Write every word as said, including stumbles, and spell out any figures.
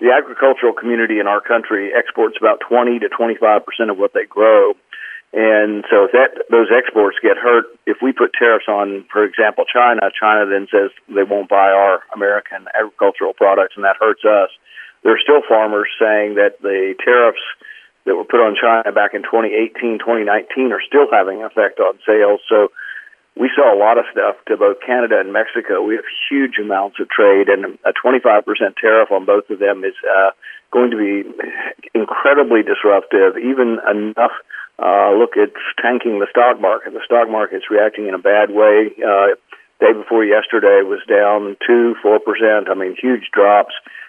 the agricultural community in our country exports about twenty to twenty-five percent of what they grow. And so if that, those exports get hurt, if we put tariffs on, for example, China, China then says they won't buy our American agricultural products, and that hurts us. There are still farmers saying that the tariffs that were put on China back in twenty eighteen, twenty nineteen are still having an effect on sales. So we sell a lot of stuff to both Canada and Mexico. We have huge amounts of trade, and a twenty-five percent tariff on both of them is uh, going to be incredibly disruptive, even enough. Uh, look, it's tanking the stock market. The stock market's reacting in a bad way. Uh, day before yesterday was down two, four percent. I mean, huge drops.